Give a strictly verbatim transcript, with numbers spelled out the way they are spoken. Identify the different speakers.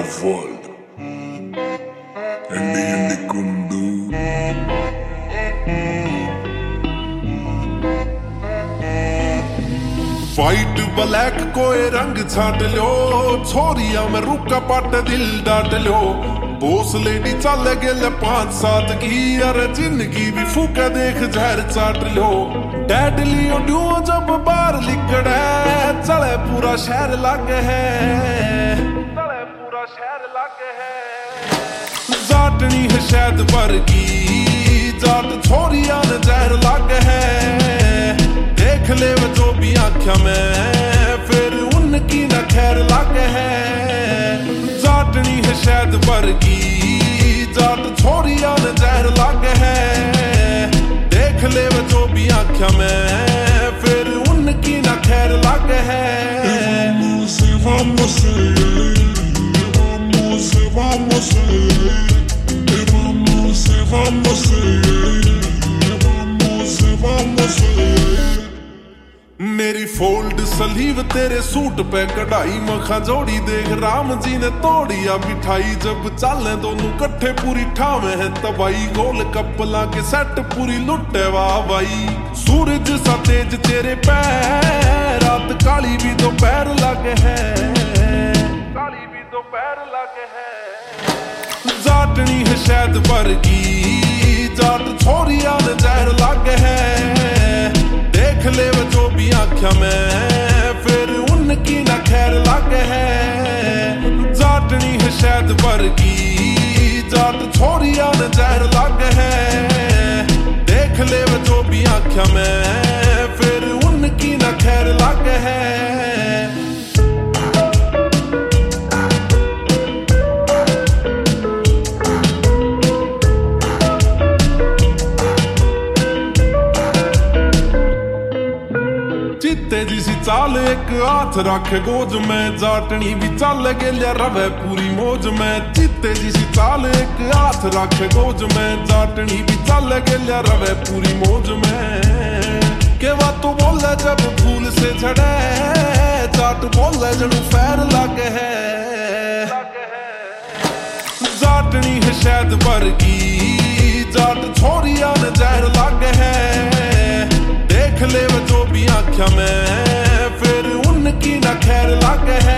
Speaker 1: world. Indi indi kundu. White black कोई रंग छाट लो, छोरिया में रुका पाट दिल डाट लो। बोस लेडी चल गेल पांच सात की, अरे जिंदगी भी फूके देख जहर चाट लो। डैडली उड्यू जब बाहर लिकड़े, चले पूरा शहर लागे है, चले पूरा शहर लागे है। जाटनी है शायद वर्गी, जाट छोरिया ने जहर लागे है। देख ले वो जो भी आँखा में, फिर उनकी न खैर लागे है। जाटनी है शायद वर्गी, जाट छोरिया ने जहर लागे है। देख ले वो जो भी आँखा में, फिर उनकी न खैर लागे है।
Speaker 2: Vamos, vamos, vamos, vamos, vamos, vamos, vamos।
Speaker 1: मेरी फोल्ड सलीव तेरे सूट पे कढ़ाई, मखा जोड़ी देख राम जी ने तोड़िया बिठाई। जब चाले दोनों कट्ठे पूरी ठावे है तबाई, गोल कपला के सेट पूरी लुटे वाह भाई। सूरज सा तेज तेरे पैर, रात काली भी दोपहर लगे है, काली भी दोपहर लगे है। जाटनी है शायद वर्गी, जाट छोरिया ने जहर लागे है। देख ले वो जो भी आँखा में, फिर उनकी न खैर लागे है। जाटनी है शायद वर्गी, जाट छोरिया ने जहर लागे है। देख ले वो जो भी आँखा में, फिर उनकी न खैर लागे है। तेजी सी चाल एक हाथ रखे गोज में, जाटनी भी चल गेलिया रवे पूरी मौज में। चित्ते जी सी चाल एक हाथ रखे गोज में, जाटनी भी चल गेलिया रवे पूरी मौज में। के वा तू बोले जब फूल से झड़े, जाट बोले जड़ू फैर लागे है। जाटनी है शायद वर्गी, जाट छोरिया ने जहर लागे है। देख ले वो जो भी आँखा में, फिर उनकी न खैर लागे है।